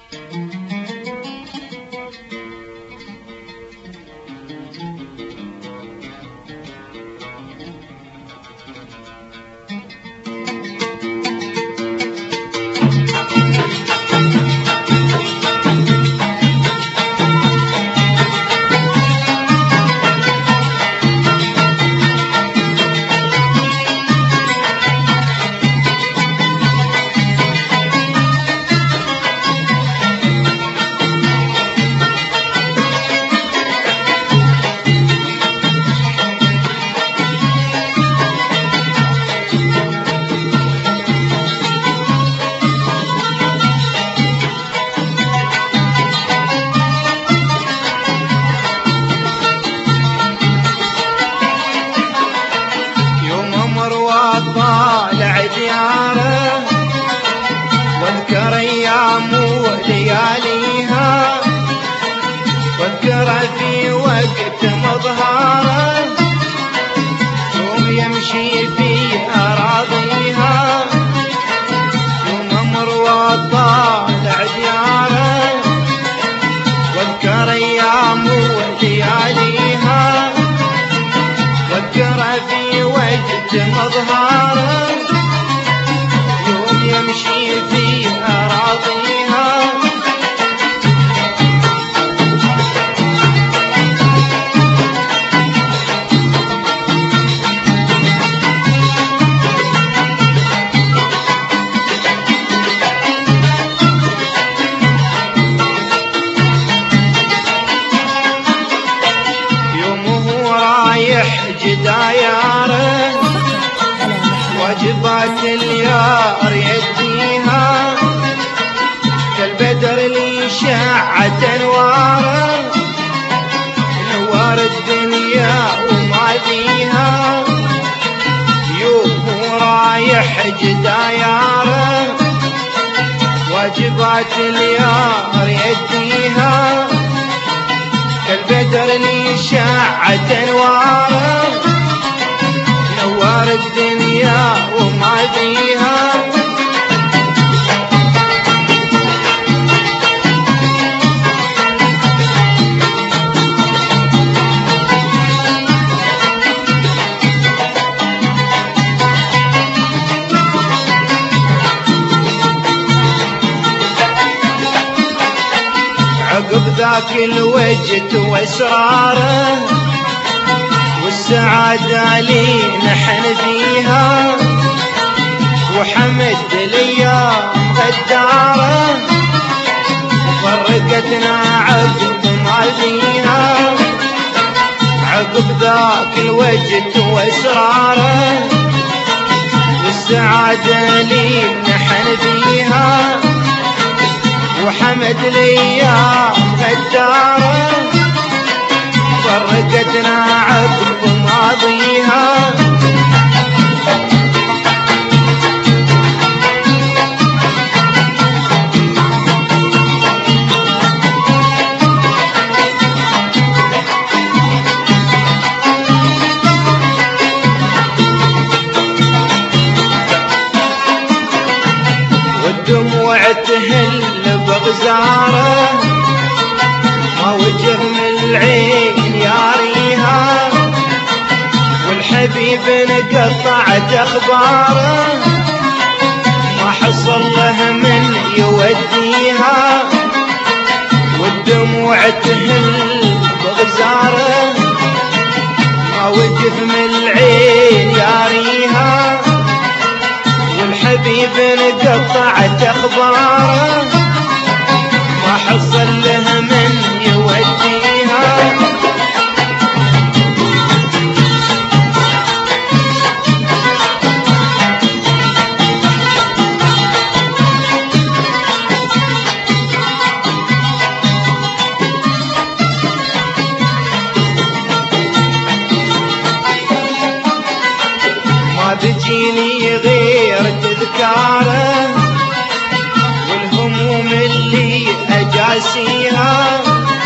طالع دياره واذكر ايام ولياليها، واذكر في وقت مظهره يوم يمشي في اراضيها. يوم مروى طالع دياره واذكر ايام ولياليها، واذكر في وقت مظهره يوم يمشي في اراضيها. يومه رايح جداياره واجبات اليار يديها، كالبدر اللي شعت انواره نوار الدنيا وما فيها. يوم رايح جداياره واجبات اليار يديها، كالبدر اللي شعت انواره نوار الدنيا وما فيها. عقب ذاك الوجد واسراره والسعادة لي نحن فيها، وحمد الايام غداره وفرقتنا عقب ما فيها. عقب ذاك الوجد واسراره والسعادة لي نحن فيها، وحمد الايام غداره فرقتنا عقب ماضيها. والدموع تهل بغزاره ما وجه من العين ياريها، والحبيب انقطعت اخباره ما حصل له من يوديها. والدموع تهل بغزاره ما وجه من العين ياريها، والحبيب انقطعت اخباره ما حصل له من يوديها. ما بجيني غير تذكاره والهموم اللي اجاسيها،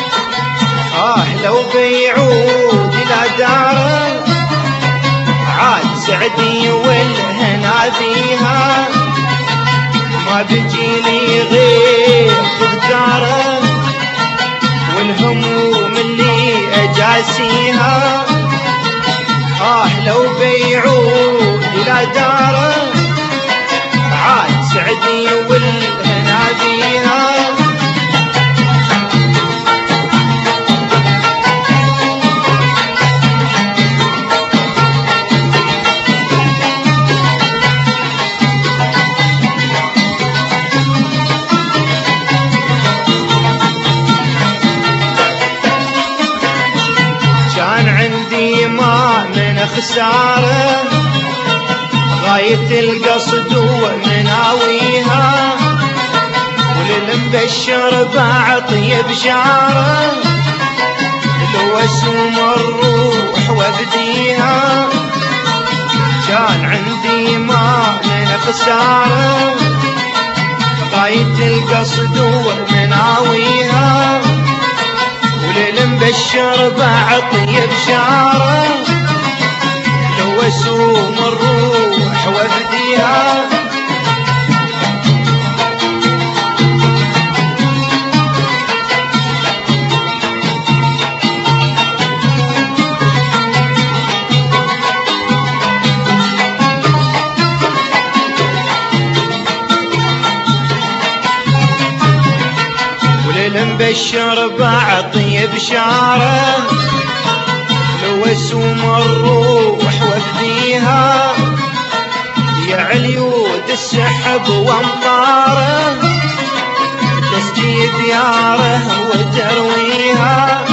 لو بيعود الى داره عاد سعدي والهنا فيها. ما بجيني غير تذكاره الهموم اللي أجاسيها لو بيعود إلى داره عاد سعدي والهنا بيها. كان عندي ما من خسارة غاية القصد ومناويها وللمبشر بعطي بشارة الوسوم الروح وابديها. كان عندي ما من خسارة غاية القصد ومناويها وللمبشر بعطي بشارة الوسوم الروح وابديها. وللمبشر بعطي بشارة الوسوم الروح وافديها. يا عليود السحب وامطاره تسجي دياره وترويها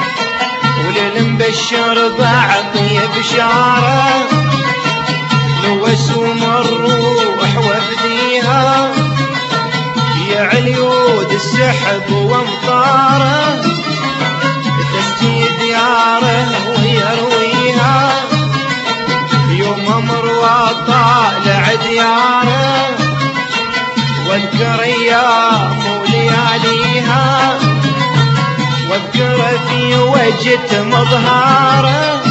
وللمبشر بعطي بشارة الوسوم الروح وافديها. يا عليود السحب وامطاره تسجي دياره ويرويها. يوم امر وطالع دياره واذكر ايام ولياليها واذكر في وجه مظهاره